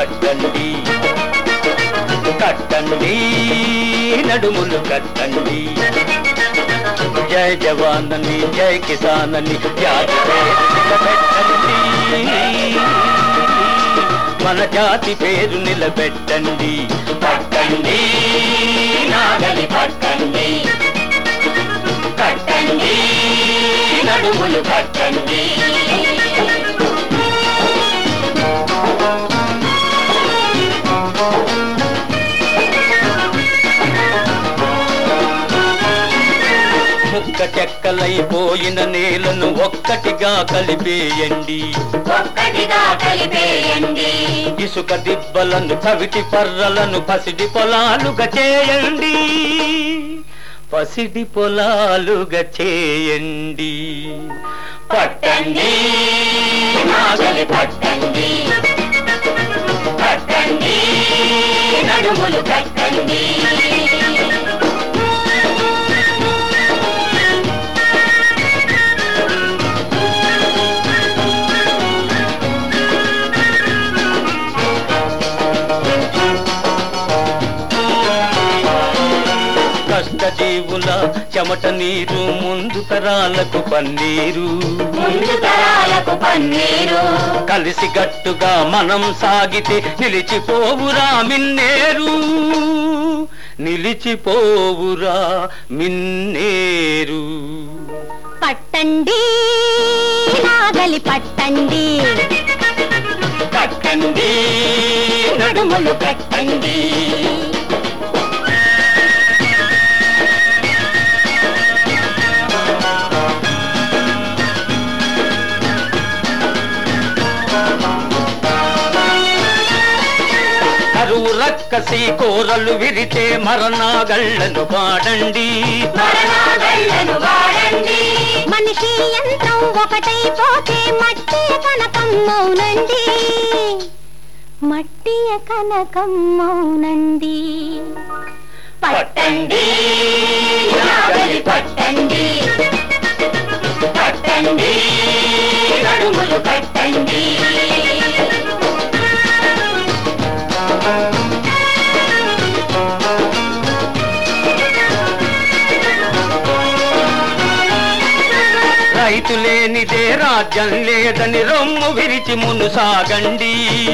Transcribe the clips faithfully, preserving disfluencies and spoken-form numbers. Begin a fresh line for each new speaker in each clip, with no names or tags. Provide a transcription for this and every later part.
పట్టండి కట్టండి నడుములు కట్టండి జై జవానని జై కిసానని జాతి పేరు నిలబెట్టండి మన జాతి పేరు నిలబెట్టండి పట్టండి నాగలి పట్టండి కట్టండి నడుములు కట్టండి ముక్క చెక్కలైపోయిన నేలను ఒక్కటిగా కలిపేయండి
ఒక్కటిగా కలిపేయండి
ఇసుక దిబ్బలను కవిటి పర్రలను పసిడి పొలాలుగా చేయండి పసిడి పొలాలుగా చేయండి
పట్టండి నాగలి పట్టండి కట్టండి నడుములు కట్టండి
కష్టజీవుల చెమట నీరు ముందు తరాలకు పన్నీరు
ముందు తరాలకు పన్నీరు
కలిసి గట్టుగా మనం సాగితే నిలిచిపోవురా మిన్నేరు నిలిచిపోవురా మిన్నేరు
పట్టండి నాగలి పట్టండి
కట్టండి నడుములు కట్టండి కరువు రక్కసి కోరలు విరితే మరణాగళ్లను పాడండి
మరణాగళ్లను వాడండి మనిషి యంత్రం ఒకటైపోతే మట్టి కనకం మౌనండి మట్టి కనకం మౌనండి పట్టండి నాగలి పట్టండి కట్టండి నడుములు కట్టండి
రైతు లేనిదే రాజ్యం లేదని రొమ్ము విరిచి మును సాగండి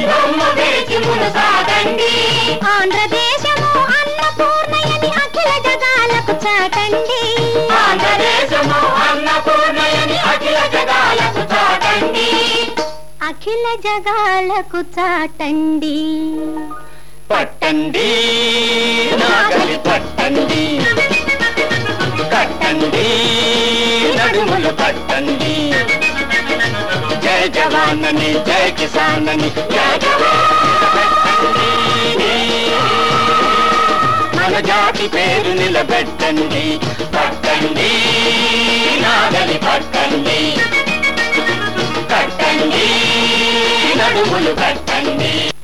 ఆంధ్రదేశము అన్నపూర్ణయని అఖిల జగాలకు చాటండి ఆంధ్రదేశము అన్నపూర్ణయని అఖిల జగాలకు చాటండి అఖిల జగాలకు చాటండి
పట్టండి నాగలి పట్టండి కట్టండి నడుములు కట్టండి జై జవానని జై కిసానని జై జవానని మన జాతి పేరు నిలబెట్టండి పట్టండి నాగలి పట్టండి కట్టండి నడుములు కట్టండి